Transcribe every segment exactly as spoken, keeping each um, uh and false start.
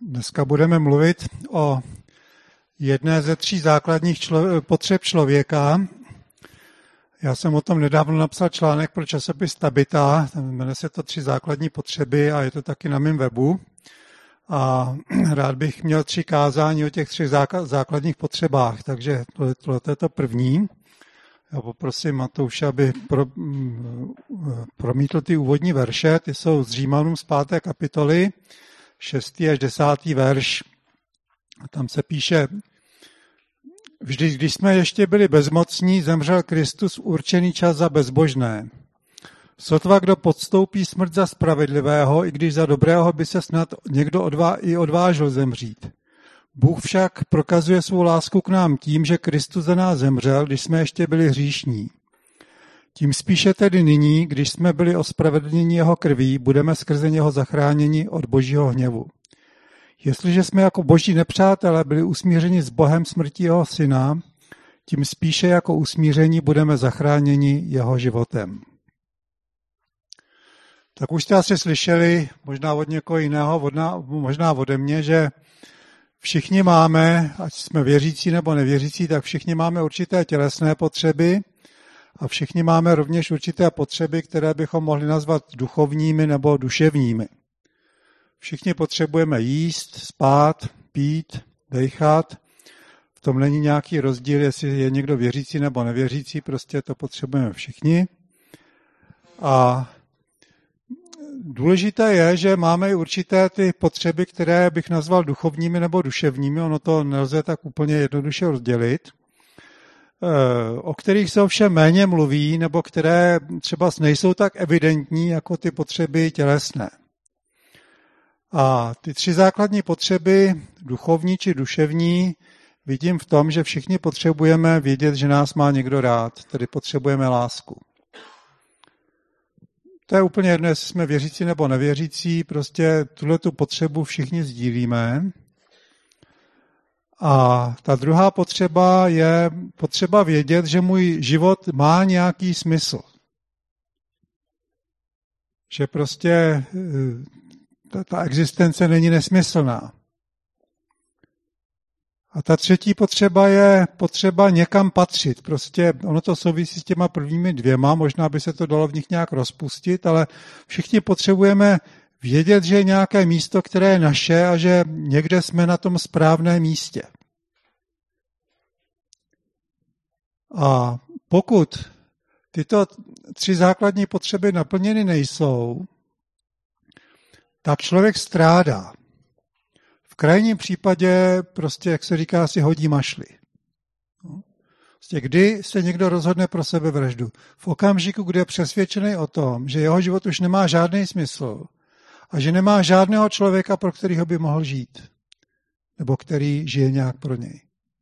Dneska budeme mluvit o jedné ze tří základních člo- potřeb člověka. Já jsem o tom nedávno napsal článek pro časopis Tabita, jmenuje se to Tři základní potřeby a je to taky na mém webu. A rád bych měl tři kázání o těch třech základních potřebách, takže tohle je to první. Já poprosím Matouše, aby pro, promítl ty úvodní verše, ty jsou z Římanům z páté kapitoly, šestý až desátý verš. Tam se píše: Vždy, když jsme ještě byli bezmocní, zemřel Kristus v určený čas za bezbožné. Sotva kdo podstoupí smrt za spravedlivého, i když za dobrého by se snad někdo odvá, i odvážil zemřít. Bůh však prokazuje svou lásku k nám tím, že Kristus za nás zemřel, když jsme ještě byli hříšní. Tím spíše tedy nyní, když jsme byli ospravedlněni jeho krví, budeme skrze něho zachráněni od božího hněvu. Jestliže jsme jako boží nepřátelé byli usmířeni s Bohem smrtí jeho syna, tím spíše jako usmíření budeme zachráněni jeho životem. Tak už jste asi slyšeli, možná od někoho jiného, možná ode mě, že všichni máme, ať jsme věřící nebo nevěřící, tak všichni máme určité tělesné potřeby a všichni máme rovněž určité potřeby, které bychom mohli nazvat duchovními nebo duševními. Všichni potřebujeme jíst, spát, pít, dejchat. V tom není nějaký rozdíl, jestli je někdo věřící nebo nevěřící, prostě to potřebujeme všichni. A důležité je, že máme i určité ty potřeby, které bych nazval duchovními nebo duševními, ono to nelze tak úplně jednoduše rozdělit, o kterých se ovšem méně mluví, nebo které třeba nejsou tak evidentní jako ty potřeby tělesné. A ty tři základní potřeby, duchovní či duševní, vidím v tom, že všichni potřebujeme vědět, že nás má někdo rád, tedy potřebujeme lásku. To je úplně jedno, jestli jsme věřící nebo nevěřící, prostě tuhletu potřebu všichni sdílíme. A ta druhá potřeba je potřeba vědět, že můj život má nějaký smysl. Že prostě ta, ta existence není nesmyslná. A ta třetí potřeba je potřeba někam patřit. Prostě ono to souvisí s těma prvními dvěma, možná by se to dalo v nich nějak rozpustit, ale všichni potřebujeme vědět, že je nějaké místo, které je naše a že někde jsme na tom správném místě. A pokud tyto tři základní potřeby naplněny nejsou, tak člověk strádá. V krajním případě prostě, jak se říká, si hodí mašli. Prostě kdy se někdo rozhodne pro sebevraždu? V okamžiku, kdy je přesvědčený o tom, že jeho život už nemá žádný smysl a že nemá žádného člověka, pro kterého by mohl žít. Nebo který žije nějak pro něj.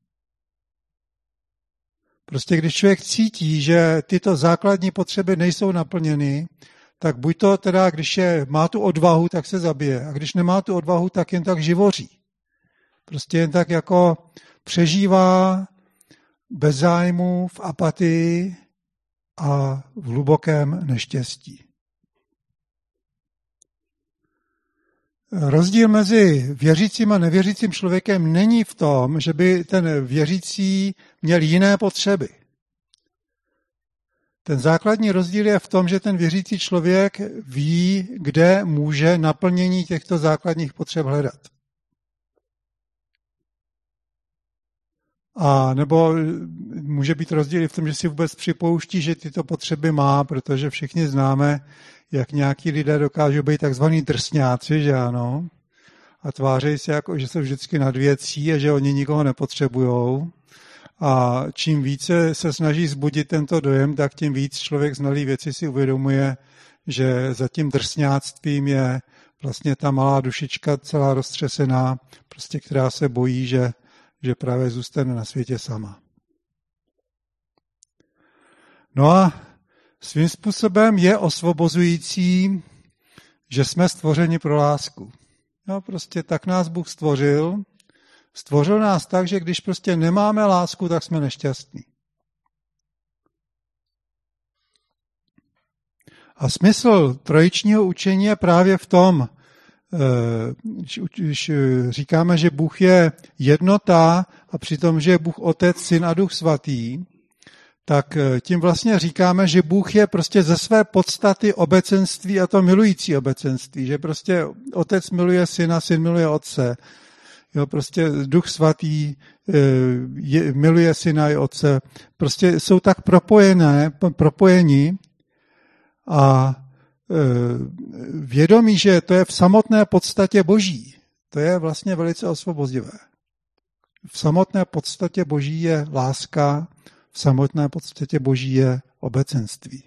Prostě když člověk cítí, že tyto základní potřeby nejsou naplněny, tak buď to teda, když je, má tu odvahu, tak se zabije. A když nemá tu odvahu, tak jen tak živoří. Prostě jen tak jako přežívá bez zájmu, v apatii a v hlubokém neštěstí. Rozdíl mezi věřícím a nevěřícím člověkem není v tom, že by ten věřící měl jiné potřeby. Ten základní rozdíl je v tom, že ten věřící člověk ví, kde může naplnění těchto základních potřeb hledat. A nebo může být rozdíl i v tom, že si vůbec připouští, že tyto potřeby má, protože všichni známe, jak nějaký lidé dokážou být takzvaný drsňáci, že ano, a tváří se jako, že jsou vždycky nad věcí a že oni nikoho nepotřebujou. A čím více se snaží zbudit tento dojem, tak tím víc člověk znalý věci si uvědomuje, že za tím drsňáctvím je vlastně ta malá dušička celá roztřesená, prostě která se bojí, že, že právě zůstane na světě sama. No a svým způsobem je osvobozující, že jsme stvořeni pro lásku. No prostě tak nás Bůh stvořil, Stvořil nás tak, že když prostě nemáme lásku, tak jsme nešťastní. A smysl trojičního učení je právě v tom, když říkáme, že Bůh je jednota a přitom, že je Bůh Otec, Syn a Duch Svatý, tak tím vlastně říkáme, že Bůh je prostě ze své podstaty obecenství a to milující obecenství, že prostě Otec miluje Syna, Syn miluje Otce. Jo, prostě Duch Svatý je, miluje Syna i Otce. Prostě jsou tak propojené, propojení a vědomí, že to je v samotné podstatě Boží, to je vlastně velice osvobozivé. V samotné podstatě Boží je láska, v samotné podstatě Boží je obecenství.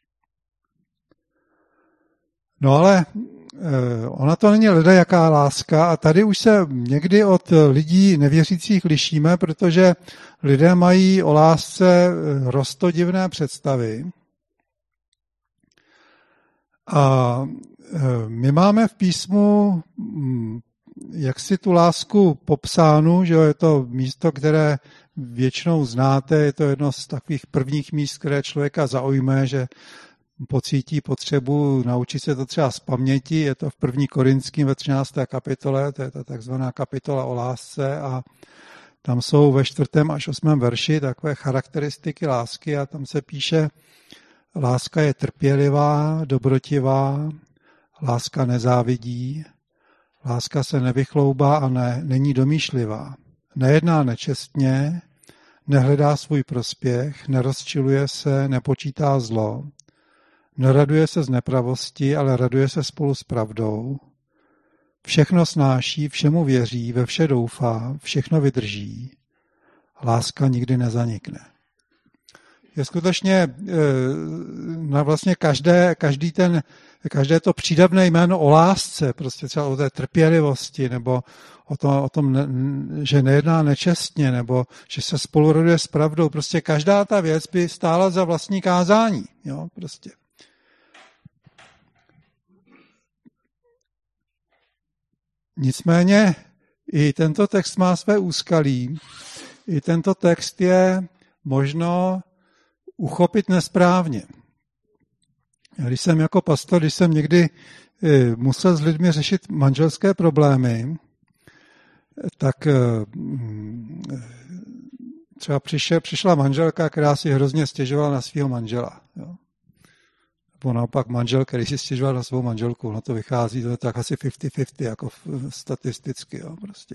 No ale ona to není ledajaká láska a tady už se někdy od lidí nevěřících lišíme, protože lidé mají o lásce roztodivné představy. A my máme v písmu jak si tu lásku popsánu, že je to místo, které většinou znáte, je to jedno z takových prvních míst, které člověka zaujme, že pocítí potřebu naučit se to třeba z paměti, je to v první Korinským ve třinácté kapitole, to je ta takzvaná kapitola o lásce a tam jsou ve čtvrtém až osmém verši takové charakteristiky lásky a tam se píše, láska je trpělivá, dobrotivá, láska nezávidí, láska se nevychloubá a ne, není domýšlivá. Nejedná nečestně, nehledá svůj prospěch, nerozčiluje se, nepočítá zlo, neraduje se z nepravosti, ale raduje se spolu s pravdou. Všechno snáší, všemu věří, ve vše doufá, všechno vydrží. Láska nikdy nezanikne. Je skutečně na vlastně každé, každý ten, každé to přídavné jméno o lásce, prostě třeba o té trpělivosti, nebo o tom, o tom, že nejedná nečestně, nebo že se spoluroduje s pravdou, prostě každá ta věc by stála za vlastní kázání. Jo, prostě. Nicméně i tento text má své úskalí, i tento text je možno uchopit nesprávně. Když jsem jako pastor, když jsem někdy musel s lidmi řešit manželské problémy, tak třeba přišel, přišla manželka, která si hrozně stěžovala na svého manžela. Jo. Nebo naopak manžel, který si stěžoval na svou manželku. No to vychází, to je tak asi padesát na padesát, jako statisticky. Jo, prostě.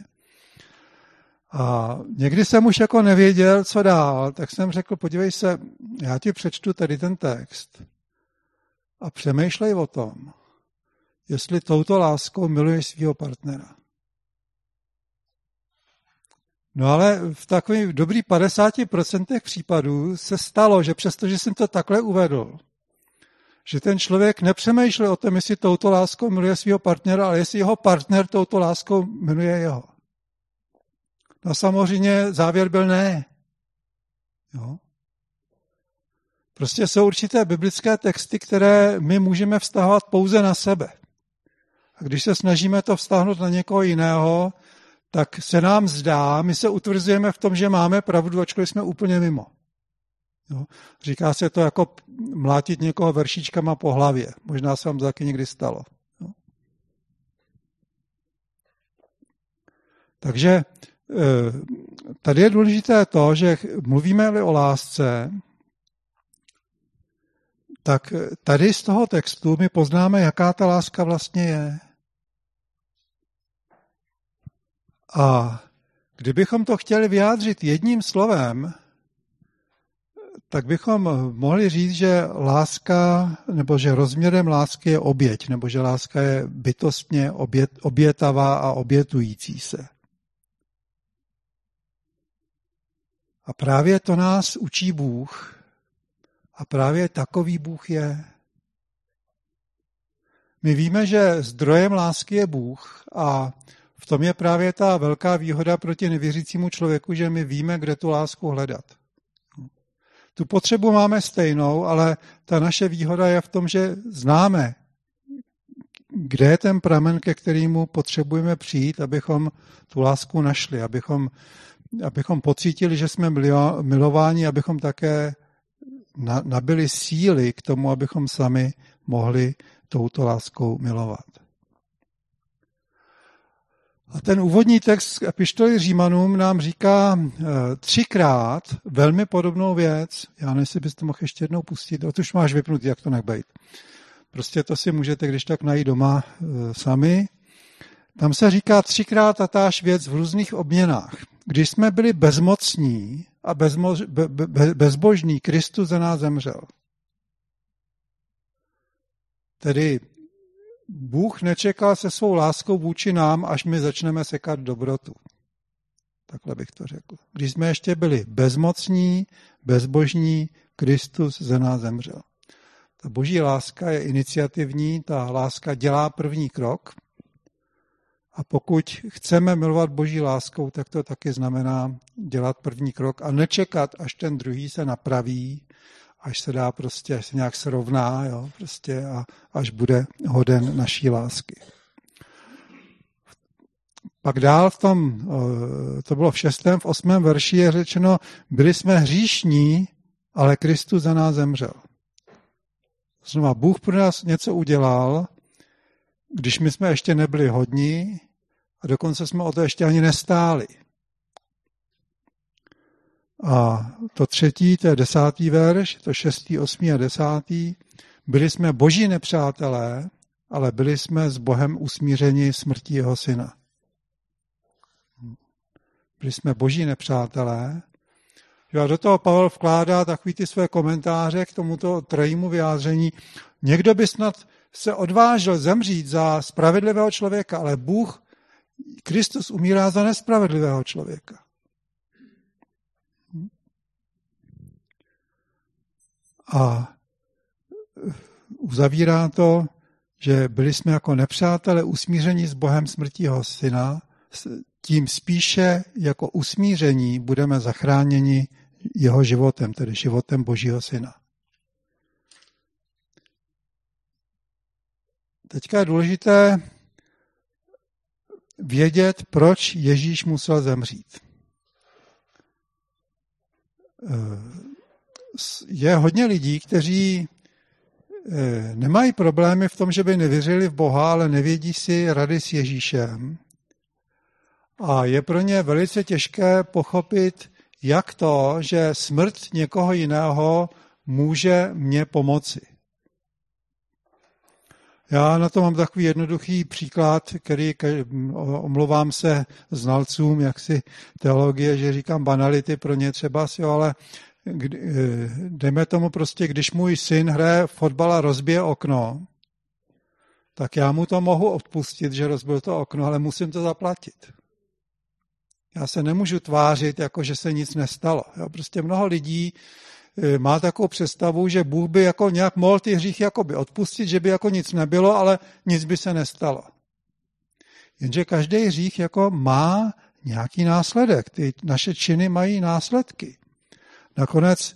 A někdy jsem už jako nevěděl, co dál, tak jsem řekl, podívej se, já ti přečtu tady ten text a přemýšlej o tom, jestli touto láskou miluješ svého partnera. No ale v takových dobrých padesáti procentech případů se stalo, že přestože jsem to takhle uvedl, že ten člověk nepřemýšlel o tom, jestli touto láskou miluje svého partnera, ale jestli jeho partner touto láskou miluje jeho. No samozřejmě závěr byl ne. Jo? Prostě jsou určité biblické texty, které my můžeme vztahovat pouze na sebe. A když se snažíme to vztáhnout na někoho jiného, tak se nám zdá, my se utvrzujeme v tom, že máme pravdu, ačkoliv jsme úplně mimo. Jo? Říká se to jako mlátit někoho veršičkama po hlavě. Možná se vám to taky někdy stalo. Jo? Takže tady je důležité to, že mluvíme-li o lásce, tak tady z toho textu my poznáme, jaká ta láska vlastně je. A kdybychom to chtěli vyjádřit jedním slovem, tak bychom mohli říct, že láska, nebo že rozměrem lásky je oběť, nebo že láska je bytostně obět, obětavá a obětující se. A právě to nás učí Bůh. A právě takový Bůh je. My víme, že zdrojem lásky je Bůh a v tom je právě ta velká výhoda proti nevěřícímu člověku, že my víme, kde tu lásku hledat. Tu potřebu máme stejnou, ale ta naše výhoda je v tom, že známe, kde je ten pramen, ke kterému potřebujeme přijít, abychom tu lásku našli, abychom, abychom pocítili, že jsme milováni, abychom také nabili síly k tomu, abychom sami mohli touto láskou milovat. A ten úvodní text epištoly Římanům nám říká třikrát velmi podobnou věc. Já nevím, jestli byste mohl ještě jednou pustit. O to už máš vypnutý, jak to nebejt. Prostě to si můžete, když tak najít doma e, sami. Tam se říká třikrát tatáž věc v různých obměnách. Když jsme byli bezmocní a bezmož, be, be, bezbožní, Kristus za nás zemřel. Tedy Bůh nečekal se svou láskou vůči nám, až my začneme sekat dobrotu. Takhle bych to řekl. Když jsme ještě byli bezmocní, bezbožní, Kristus za nás zemřel. Ta boží láska je iniciativní, ta láska dělá první krok. A pokud chceme milovat boží láskou, tak to taky znamená dělat první krok a nečekat, až ten druhý se napraví, až se dá prostě, až se nějak srovná, jo, prostě a až bude hoden naší lásky. Pak dál v tom, to bylo v šestém, v osmém verši je řečeno, byli jsme hříšní, ale Kristus za nás zemřel. Znova, Bůh pro nás něco udělal, když my jsme ještě nebyli hodní a dokonce jsme o to ještě ani nestáli. A to třetí, to je desátý verš, to šestý, osmý a desátý. Byli jsme boží nepřátelé, ale byli jsme s Bohem usmířeni smrtí jeho syna. Byli jsme boží nepřátelé. A do toho Pavel vkládá takový ty své komentáře k tomuto trojímu vyjádření. Někdo by snad se odvážil zemřít za spravedlivého člověka, ale Bůh, Kristus umírá za nespravedlivého člověka. A uzavírá to, že byli jsme jako nepřátelé usmíření s Bohem smrtí jeho syna, tím spíše jako usmíření budeme zachráněni jeho životem, tedy životem Božího syna. Teďka je důležité vědět, proč Ježíš musel zemřít. Je hodně lidí, kteří nemají problémy v tom, že by nevěřili v Boha, ale nevědí si rady s Ježíšem. A je pro ně velice těžké pochopit, jak to, že smrt někoho jiného může mě pomoci. Já na to mám takový jednoduchý příklad, který omlouvám se znalcům jaksi teologie, že říkám banality pro ně třeba, jo, ale dejme tomu prostě, když můj syn hraje fotbal a rozbije okno, tak já mu to mohu odpustit, že rozbil to okno, ale musím to zaplatit. Já se nemůžu tvářit, jako že se nic nestalo. Jo, prostě mnoho lidí má takovou představu, že Bůh by jako nějak mohl ty hříchy jakoby odpustit, že by jako nic nebylo, ale nic by se nestalo. Jenže každý hřích jako má nějaký následek. Ty naše činy mají následky. Nakonec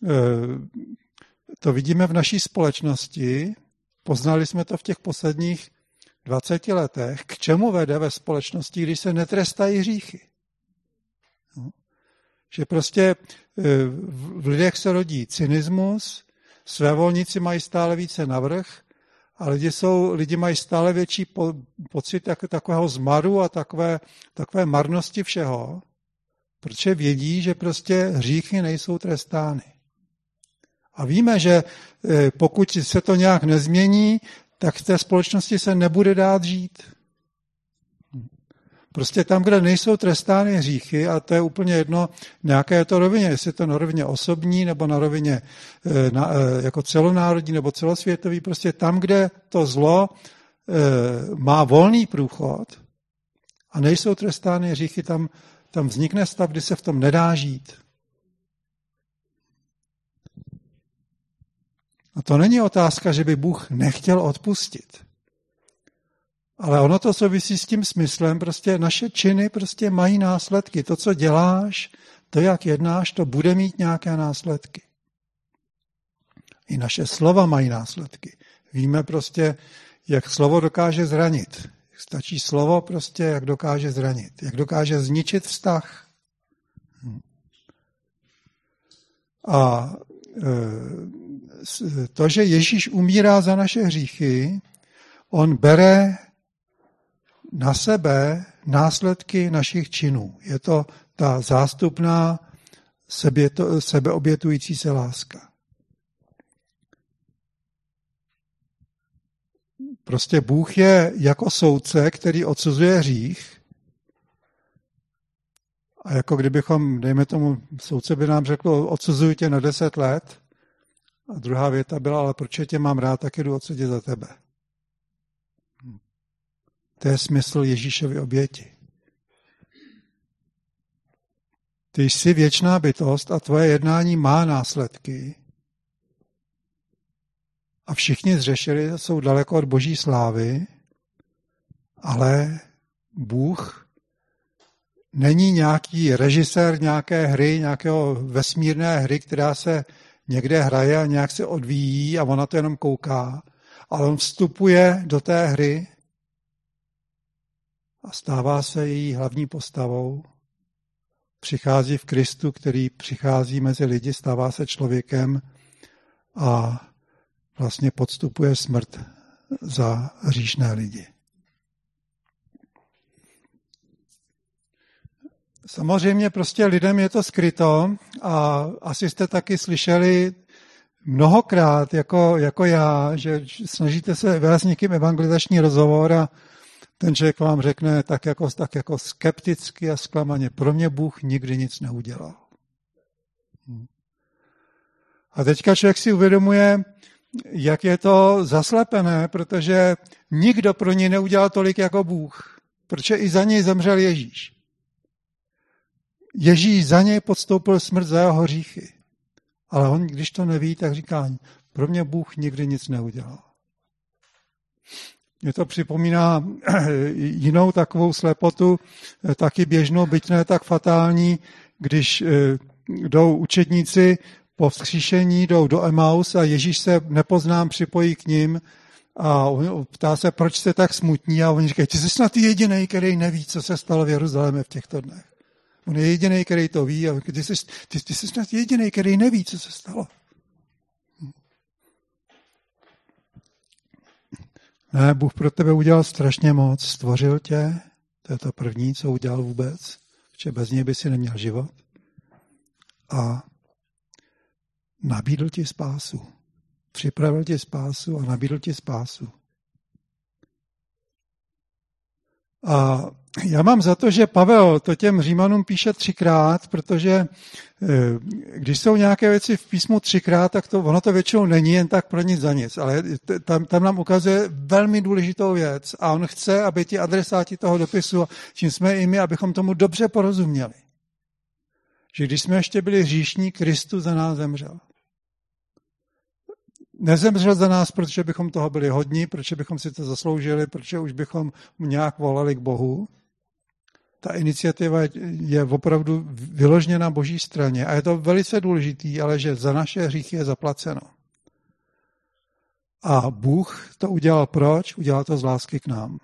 to vidíme v naší společnosti, poznali jsme to v těch posledních dvaceti letech, k čemu vede ve společnosti, když se netrestají hříchy. No. Že prostě v lidech se rodí cynismus, svévolníci mají stále více navrch a lidi, jsou, lidi mají stále větší po, pocit jako takového zmaru a takové, takové marnosti všeho, protože vědí, že prostě hříchy nejsou trestány. A víme, že pokud se to nějak nezmění, tak v té společnosti se nebude dát žít. Prostě tam, kde nejsou trestány hříchy, a to je úplně jedno, nějaké je to rovině, jestli je to na rovině osobní, nebo na rovině na, jako celonárodní, nebo celosvětový, prostě tam, kde to zlo má volný průchod a nejsou trestány hříchy, tam, tam vznikne stav, kdy se v tom nedá žít. A to není otázka, že by Bůh nechtěl odpustit. Ale ono to souvisí s tím smyslem, prostě naše činy prostě mají následky. To, co děláš, to, jak jednáš, to bude mít nějaké následky. I naše slova mají následky. Víme prostě, jak slovo dokáže zranit. Stačí slovo prostě, jak dokáže zranit. Jak dokáže zničit vztah. A to, že Ježíš umírá za naše hříchy, on bere na sebe následky našich činů. Je to ta zástupná sebe, to, sebeobětující se láska. Prostě Bůh je jako soudce, který odsuzuje hřích. A jako kdybychom, dejme tomu, soudce by nám řekl, odsuzuju tě na deset let. A druhá věta byla, ale proč tě mám rád, tak jdu odsudit za tebe. To je smysl Ježíšovy oběti. Ty jsi věčná bytost a tvoje jednání má následky. A všichni zřešili, jsou daleko od boží slávy, ale Bůh není nějaký režisér nějaké hry, nějakého vesmírné hry, která se někde hraje a nějak se odvíjí a ona to jenom kouká. Ale on vstupuje do té hry a stává se její hlavní postavou. Přichází v Kristu, který přichází mezi lidi, stává se člověkem a vlastně podstupuje smrt za hříšné lidi. Samozřejmě prostě lidem je to skryto a asi jste taky slyšeli mnohokrát, jako, jako já, že snažíte se vést s někým evangelizační rozhovor a ten člověk vám řekne tak jako, tak jako skepticky a zklamaně, pro mě Bůh nikdy nic neudělal. A teďka člověk si uvědomuje, jak je to zaslepené, protože nikdo pro něj neudělal tolik jako Bůh, protože i za něj zemřel Ježíš. Ježíš za něj podstoupil smrt za jeho hříchy. Ale on, když to neví, tak říká, pro mě Bůh nikdy nic neudělal. Mě to připomíná jinou takovou slepotu, taky běžnou, byť ne tak fatální, když jdou učedníci po vzkříšení, jdou do Emaus a Ježíš se nepoznám připojí k ním a ptá se, proč jste tak smutní a oni říkají, ty jsi snad jedinej, který neví, co se stalo v Jeruzalémě v těchto dnech. On je jedinej, který to ví a ty jsi, ty, ty jsi snad jedinej, který neví, co se stalo. Ne, Bůh pro tebe udělal strašně moc, stvořil tě, to je to první, co udělal vůbec, že bez něj by si neměl život. A nabídl ti spásu. Připravil ti spásu a nabídl ti spásu. A já mám za to, že Pavel to těm Římanům píše třikrát, protože když jsou nějaké věci v písmu třikrát, tak to, ono to většinou není jen tak pro nic za nic, ale tam, tam nám ukazuje velmi důležitou věc a on chce, aby ti adresáti toho dopisu, čím jsme i my, abychom tomu dobře porozuměli. Že když jsme ještě byli hříšní, Kristus za nás zemřel. Nezemřel za nás, protože bychom toho byli hodní, protože bychom si to zasloužili, protože už bychom nějak volali k Bohu. Ta iniciativa je opravdu vyloženě na Boží straně a je to velice důležitý, ale že za naše hříchy je zaplaceno. A Bůh to udělal proč? Udělal to z lásky k nám.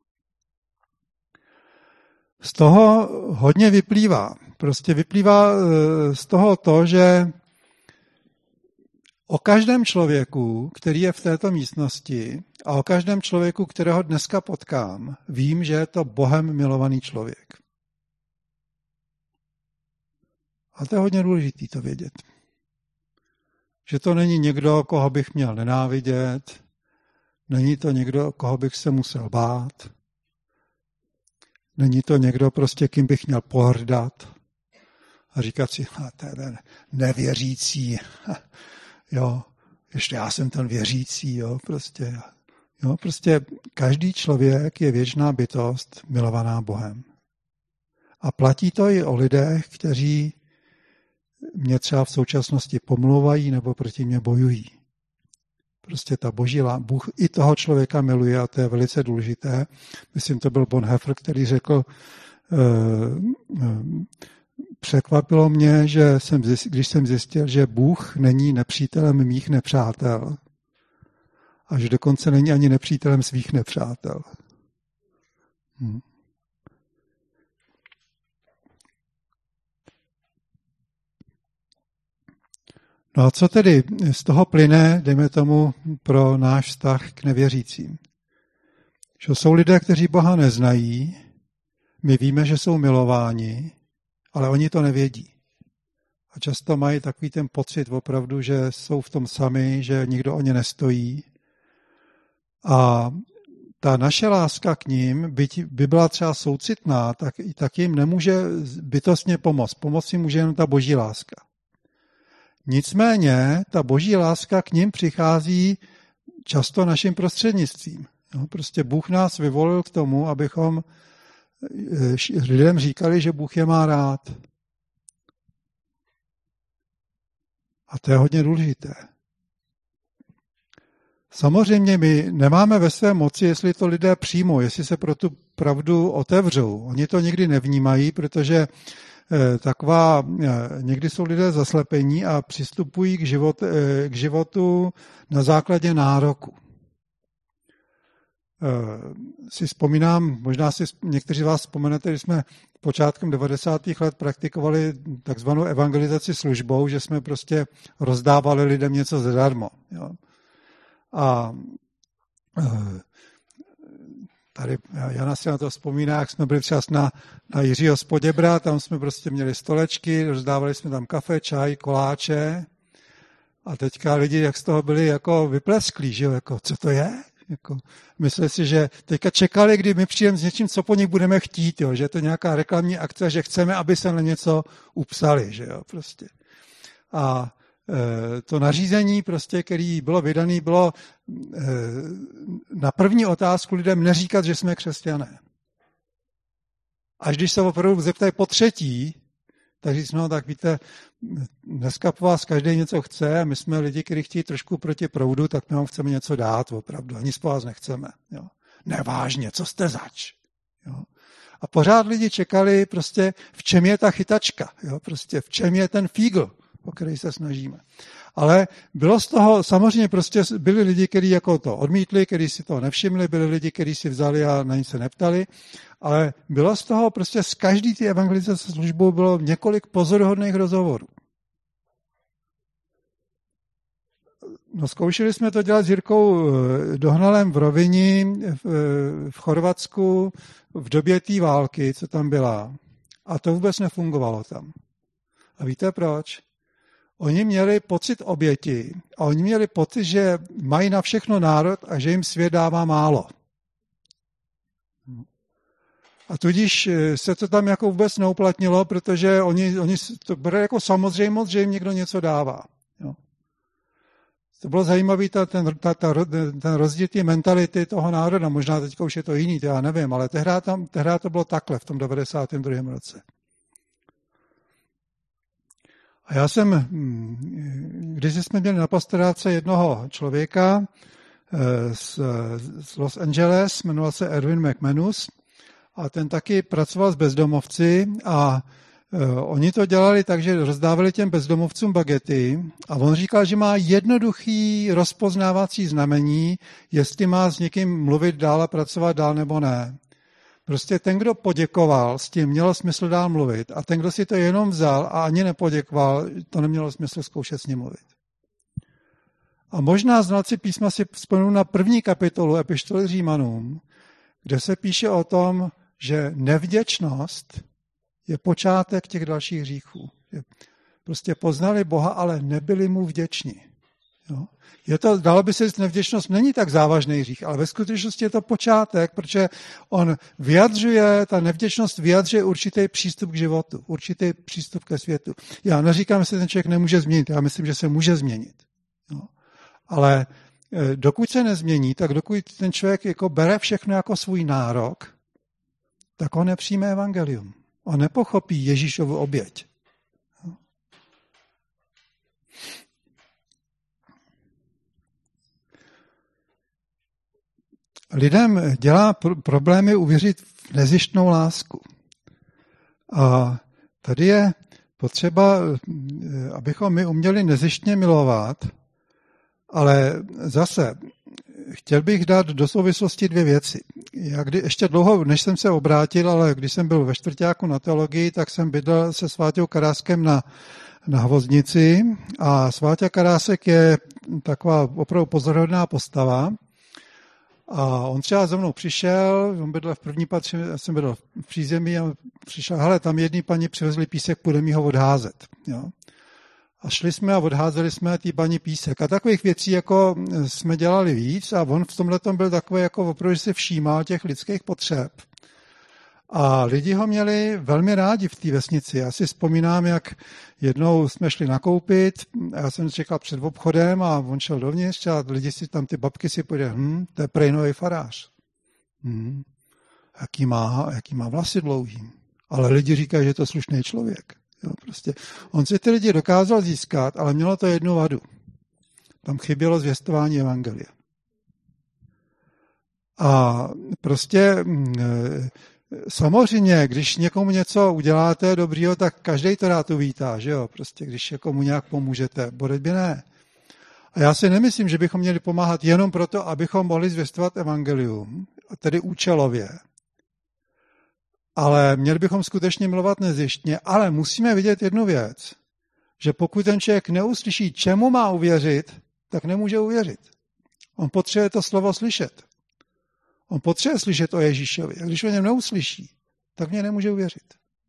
Z toho hodně vyplývá. Prostě vyplývá z toho to, že o každém člověku, který je v této místnosti a o každém člověku, kterého dneska potkám, vím, že je to Bohem milovaný člověk. A to je hodně důležité to vědět. Že to není někdo, koho bych měl nenávidět, není to někdo, koho bych se musel bát, není to někdo, prostě kým bych měl pohrdat a říkat si, a to je ten nevěřící, jo, ještě já jsem ten věřící, jo, prostě. Jo, prostě každý člověk je věčná bytost milovaná Bohem. A platí to i o lidech, kteří mě třeba v současnosti pomlouvají nebo proti mě bojují. Prostě ta boží lá... Bůh i toho člověka miluje a to je velice důležité. Myslím, to byl Bonhoeffer, který řekl, uh, uh, překvapilo mě, že jsem zjistil, když jsem zjistil, že Bůh není nepřítelem mých nepřátel a že dokonce není ani nepřítelem svých nepřátel. Hm. No a co tedy z toho plyne, dejme tomu, pro náš vztah k nevěřícím? Že jsou lidé, kteří Boha neznají, my víme, že jsou milováni, ale oni to nevědí. A často mají takový ten pocit opravdu, že jsou v tom sami, že nikdo o ně nestojí. A ta naše láska k ním, byť by byla třeba soucitná, tak, tak jim nemůže bytostně pomoct. Pomoct jim může jen ta boží láska. Nicméně ta boží láska k ním přichází často naším prostřednictvím. No, prostě Bůh nás vyvolil k tomu, abychom lidem říkali, že Bůh je má rád. A to je hodně důležité. Samozřejmě my nemáme ve své moci, jestli to lidé přijmou, jestli se pro tu pravdu otevřou. Oni to nikdy nevnímají, protože taková, někdy jsou lidé zaslepení a přistupují k, život, k životu na základě nároku. Si vzpomínám, možná si někteří z vás vzpomenete, když jsme počátkem devadesátých let praktikovali takzvanou evangelizaci službou, že jsme prostě rozdávali lidem něco zadarmo. Jo. A tady Jana si na to vzpomíná, jak jsme byli třeba na, na Jiřího z Poděbra, tam jsme prostě měli stolečky, rozdávali jsme tam kafe, čaj, koláče a teďka lidi jak z toho byli jako vyplesklí, že jo, jako co to je? Jako, mysleli si, že teďka čekali, kdy my přijdeme s něčím, co po nich budeme chtít, jo, že je to nějaká reklamní akce, že chceme, aby se na něco upsali, že jo, prostě. A e, to nařízení, prostě, který bylo vydané, bylo e, na první otázku lidem neříkat, že jsme křesťané. Až když se opravdu zeptají po třetí, tak říct, no tak víte, dneska po vás každý něco chce a my jsme lidi, kteří chtějí trošku proti proudu, tak my vám chceme něco dát opravdu. A nic po vás nechceme. Jo. Nevážně, co jste zač? Jo. A pořád lidi čekali prostě, v čem je ta chytačka, jo. Prostě v čem je ten fígl, o který se snažíme. Ale bylo z toho, samozřejmě prostě byli lidi, kteří jako to odmítli, kteří si to nevšimli, byli lidi, kteří si vzali a na nic se neptali, ale bylo z toho prostě z každý té evangelizace službou bylo několik pozoruhodných rozhovorů. No, zkoušeli jsme to dělat s Jirkou Dohnalem v Roviní, v, v Chorvatsku, v době té války, co tam byla. A to vůbec nefungovalo tam. A víte proč? Oni měli pocit oběti a oni měli pocit, že mají na všechno národ a že jim svět dává málo. A tudíž se to tam jako vůbec neuplatnilo, protože oni, oni to brali jako samozřejmost, že jim někdo něco dává. Jo. To bylo zajímavé, ta, ten, ta, ta, ten rozdíl té mentality toho národa, možná teďka už je to jiný, to já nevím, ale tehdy, tam, tehdy to bylo takhle v tom devadesátém druhém roce. A já jsem, když jsme měli na pastoráce jednoho člověka z, z Los Angeles, jmenoval se Erwin McManus, a ten taky pracoval s bezdomovci a oni to dělali tak, že rozdávali těm bezdomovcům bagety a on říkal, že má jednoduchý rozpoznávací znamení, jestli má s někým mluvit dál a pracovat dál nebo ne. Prostě ten, kdo poděkoval, s tím mělo smysl dál mluvit a ten, kdo si to jenom vzal a ani nepoděkoval, to nemělo smysl zkoušet s ním mluvit. A možná znalci písma si vzpomínou na první kapitolu epištoly Římanům, kde se píše o tom, že nevděčnost je počátek těch dalších hříchů. Prostě poznali Boha, ale nebyli mu vděční. Jo? Je to, dalo by se říct, nevděčnost není tak závažný hřích, ale ve skutečnosti je to počátek, protože on vyjadřuje, ta nevděčnost vyjadřuje určitý přístup k životu, určitý přístup ke světu. Já neříkám, že se ten člověk nemůže změnit, já myslím, že se může změnit. Jo? Ale dokud se nezmění, tak dokud ten člověk jako bere všechno jako svůj nárok, tak on nepřijme evangelium. On nepochopí Ježíšovu oběť. Lidem dělá problémy uvěřit v nezištnou lásku. A tady je potřeba, abychom my uměli nezištně milovat, ale zase chtěl bych dát do souvislosti dvě věci. Já kdy, ještě dlouho, než jsem se obrátil, ale když jsem byl ve čtvrťáku na teologii, tak jsem bydlel se Sváťou Karáskem na, na Hvoznici a Sváťa Karásek je taková opravdu pozoruhodná postava A on třeba za mnou přišel, on bydlel v první patře, já jsem bydlel v přízemí a přišel, hele, tam jedný paní přivezli písek, půjdeme ho odházet. Jo. A šli jsme a odházeli jsme tý paní písek. A takových věcí jako jsme dělali víc a on v tomhletom byl takový, jako opravdu, že si všímal těch lidských potřeb. A lidi ho měli velmi rádi v té vesnici. Já si vzpomínám, jak jednou jsme šli nakoupit, já jsem čekal před obchodem a on šel dovnitř a lidi si tam, ty babky si pověděli, hm, to je prej nový farář. Hm, jaký má, jaký má vlasy dlouhý. Ale lidi říkají, že je to slušný člověk. Jo, prostě. On si ty lidi dokázal získat, ale mělo to jednu vadu. Tam chybělo zvěstování evangelia. A prostě samozřejmě, když někomu něco uděláte dobrýho, tak každý to rád uvítá, že jo? Prostě když někomu nějak pomůžete, bodejbě ne. A já si nemyslím, že bychom měli pomáhat jenom proto, abychom mohli zvěstovat evangelium, tedy účelově. Ale měli bychom skutečně milovat nezjištně, ale musíme vidět jednu věc, že pokud ten člověk neuslyší, čemu má uvěřit, tak nemůže uvěřit. On potřebuje to slovo slyšet. On potřebuje slyšet o Ježíšovi. A když o něm neuslyší, tak mě nemůže uvěřit.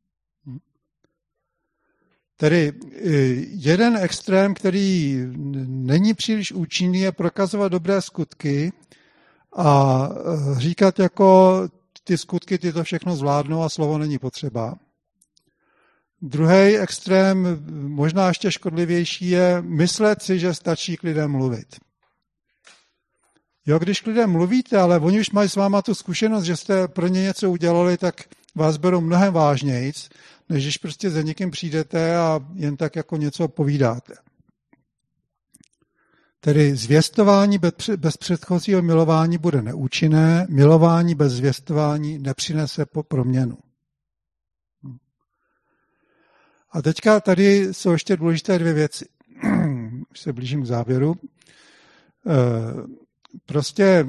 Tedy jeden extrém, který není příliš účinný, je prokazovat dobré skutky a říkat jako ty skutky, ty to všechno zvládnou a slovo není potřeba. Druhý extrém, možná ještě škodlivější, je myslet si, že stačí k lidem mluvit. Jo, když k lidem mluvíte, ale oni už mají s váma tu zkušenost, že jste pro ně něco udělali, tak vás berou mnohem vážnějc, než když prostě za někým přijdete a jen tak jako něco povídáte. Tedy zvěstování bez předchozího milování bude neúčinné, milování bez zvěstování nepřinese proměnu. A teďka tady jsou ještě důležité dvě věci. Už se blížím k závěru. Prostě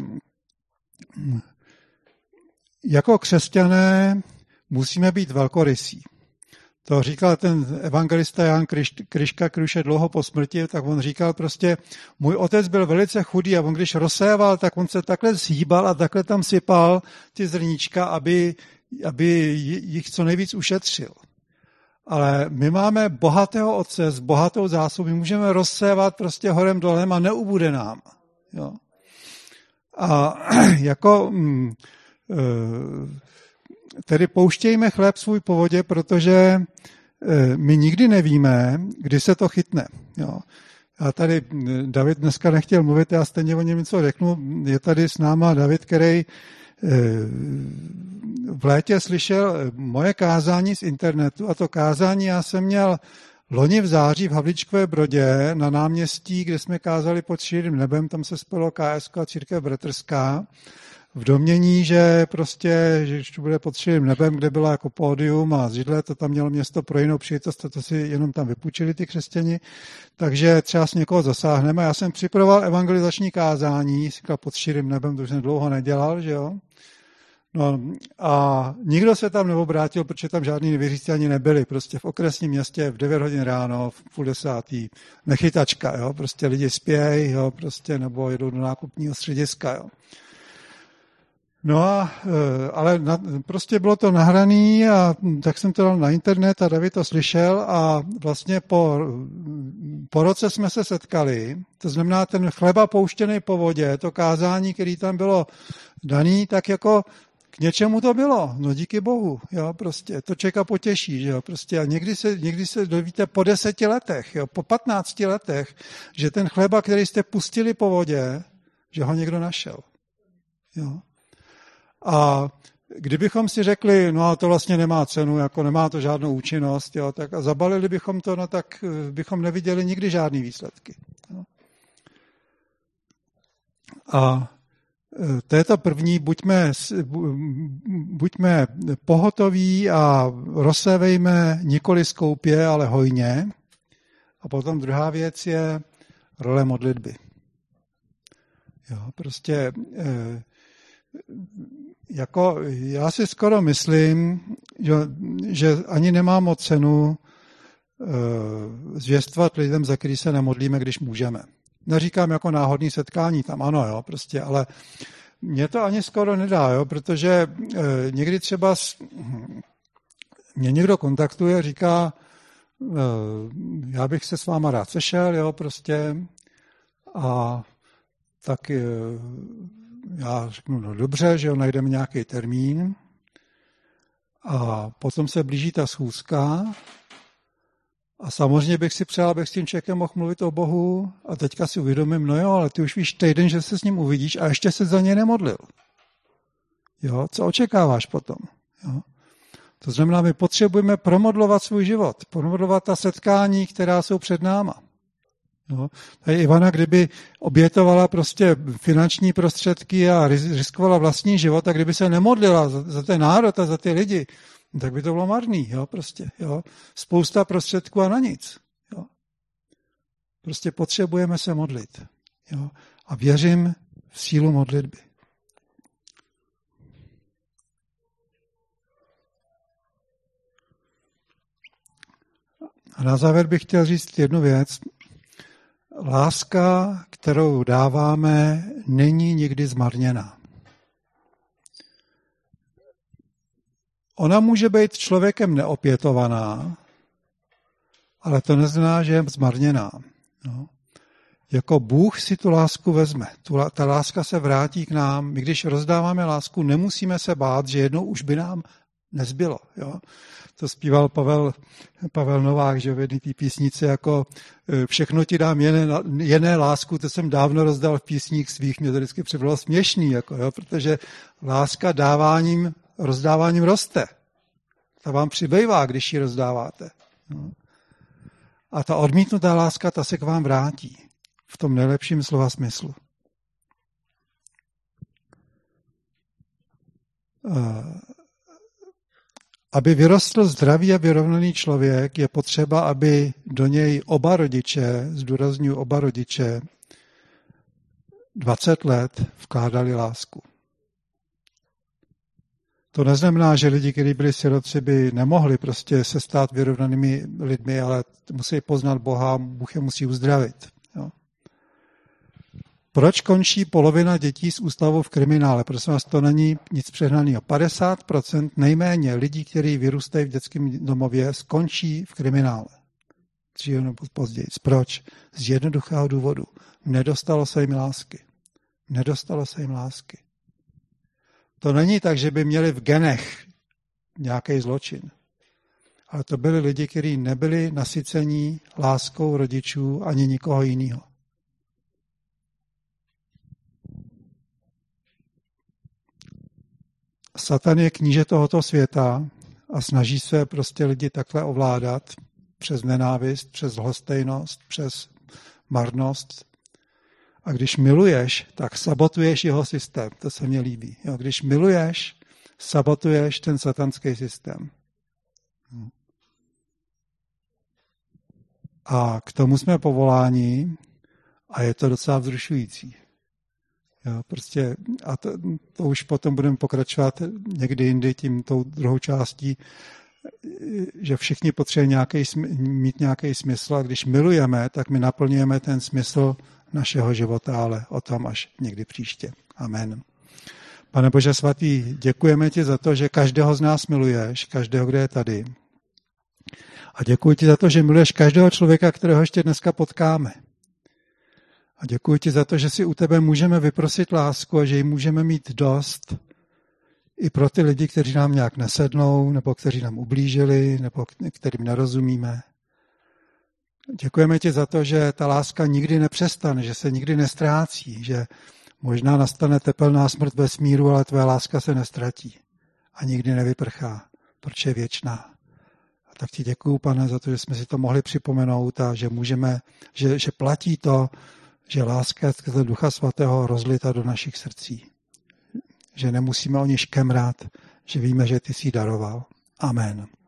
jako křesťané musíme být velkorysí. To říkal ten evangelista Jan Kryška, když už je dlouho po smrti, tak on říkal prostě, můj otec byl velice chudý a on když rozséval, tak on se takhle zhýbal a takhle tam sypal ty zrníčka, aby, aby jich co nejvíc ušetřil. Ale my máme bohatého otce s bohatou zásobou, my můžeme rozsévat prostě horem dolem a neubude nám. Jo. A jako... Mm, tedy pouštějme chléb svůj po vodě, protože my nikdy nevíme, kdy se to chytne. Jo. Já tady, David dneska nechtěl mluvit, já stejně o něm něco řeknu. Je tady s náma David, který v létě slyšel moje kázání z internetu a to kázání já jsem měl loni v září v Havlíčkové Brodě na náměstí, kde jsme kázali pod širým nebem, tam se spojilo K S K a Církev bratrská. V domění, že prostě, že když to bude pod širým nebem, kde bylo jako pódium a zidle, to tam mělo město pro jinou příležitost, to si jenom tam vypůjčili ty křesťani, takže třeba s někoho zasáhneme. Já jsem připravoval evangelizační kázání, říkal pod širým nebem, to už jsem dlouho nedělal, že jo. No a nikdo se tam neobrátil, protože tam žádný nevěřící ani nebyli. Prostě v okresním městě v devět hodin ráno, v půl desátý, nechytačka, jo, prostě lidi spějí, jo, prostě, nebo jedou do nákupního střediska, jo. No a, ale na, prostě bylo to nahraný a tak jsem to dal na internet a David to slyšel a vlastně po, po roce jsme se setkali, to znamená ten chleba pouštěný po vodě, to kázání, který tam bylo daný, tak jako k něčemu to bylo, no díky Bohu, jo, prostě to člověka potěší, jo, prostě a někdy se, někdy se dovíte po deseti letech, jo, po patnácti letech, že ten chleba, který jste pustili po vodě, že ho někdo našel, jo. A kdybychom si řekli, no to vlastně nemá cenu, jako nemá to žádnou účinnost, jo, tak a zabalili bychom to, no tak bychom neviděli nikdy žádný výsledky. Jo. A to je to první, buďme, buďme pohotoví a rozsévejme nikoli skoupě, ale hojně. A potom druhá věc je role modlitby. Jo, prostě jako já si skoro myslím, že, že ani nemá moc cenu zvěstovat lidem, za který se nemodlíme, když můžeme. Neříkám jako náhodný setkání, tam ano, jo, prostě, ale mě to ani skoro nedá, jo, protože e, někdy třeba s, mě někdo kontaktuje, říká, e, já bych se s váma rád sešel, jo, prostě, a tak e, já řeknu, no dobře, že jo, najdeme nějaký termín a potom se blíží ta schůzka a samozřejmě bych si přál, abych s tím člověkem mohl mluvit o Bohu a teďka si uvědomím, no jo, ale ty už víš týden, že se s ním uvidíš a ještě se za ně nemodlil. Jo, co očekáváš potom? Jo? To znamená, my potřebujeme promodlovat svůj život, promodlovat ta setkání, která jsou před náma. Jo? Tady Ivana, kdyby obětovala prostě finanční prostředky a riskovala vlastní život, a kdyby se nemodlila za, za ten národ a za ty lidi, tak by to bylo marný, jo, prostě, jo. Spousta prostředků a na nic, jo. Prostě potřebujeme se modlit, jo. A věřím v sílu modlitby. A na závěr bych chtěl říct jednu věc. Láska, kterou dáváme, není nikdy zmarněná. Ona může být člověkem neopětovaná, ale to neznamená, že je zmarněná. No. Jako Bůh si tu lásku vezme. Tu, ta láska se vrátí k nám. My, když rozdáváme lásku, nemusíme se bát, že jednou už by nám nezbylo. Jo? To zpíval Pavel, Pavel Novák, že v jedné té písnici jako všechno ti dám jené, jené lásku, to jsem dávno rozdal v písních svých, mě to vždycky připadalo směšný, jako, jo? Protože láska dáváním, rozdáváním roste. Ta vám přibývá, když ji rozdáváte. Jo? A ta odmítnutá láska, ta se k vám vrátí. V tom nejlepším slova smyslu. Aby vyrostl zdravý a vyrovnaný člověk, je potřeba, aby do něj oba rodiče, zdůrazňuji oba rodiče, dvacet let vkládali lásku. To neznamená, že lidi, kteří byli sirotci, by nemohli prostě se stát vyrovnanými lidmi, ale musí poznat Boha, Bůh je musí uzdravit. Jo. Proč končí polovina dětí z ústavu v kriminále? Prosím vás, to není nic přehnaného. padesát procent nejméně lidí, kteří vyrůstají v dětském domově, skončí v kriminále. Dříve nebo později. Proč? Z jednoduchého důvodu. Nedostalo se jim lásky. Nedostalo se jim lásky. To není tak, že by měli v genech nějaký zločin. Ale to byli lidi, kteří nebyli nasycení láskou rodičů ani nikoho jiného. Satan je kníže tohoto světa a snaží se prostě lidi takhle ovládat přes nenávist, přes lhostejnost, přes marnost. A když miluješ, tak sabotuješ jeho systém. To se mně líbí. Jo, když miluješ, sabotuješ ten satanský systém. A k tomu jsme povoláni a je to docela vzrušující. Jo, prostě, a to, to už potom budeme pokračovat někdy jindy tím tou druhou částí, že všichni potřebují nějaký, mít nějaký smysl a když milujeme, tak my naplňujeme ten smysl našeho života, ale o tom až někdy příště. Amen. Pane Bože svatý, děkujeme ti za to, že každého z nás miluješ, každého, kdo je tady. A děkuji ti za to, že miluješ každého člověka, kterého ještě dneska potkáme. A děkuji ti za to, že si u tebe můžeme vyprosit lásku a že ji můžeme mít dost i pro ty lidi, kteří nám nějak nesednou, nebo kteří nám ublížili, nebo kterým nerozumíme. Děkujeme ti za to, že ta láska nikdy nepřestane, že se nikdy nestrácí, že možná nastane tepelná smrt vesmíru, ale tvoje láska se nestratí a nikdy nevyprchá, protože je věčná. A tak ti děkuju, Pane, za to, že jsme si to mohli připomenout a že můžeme, že, že platí to, že láska je skrze Ducha Svatého rozlita do našich srdcí. Že nemusíme o ní škemrat, že víme, že ty jsi ji daroval. Amen.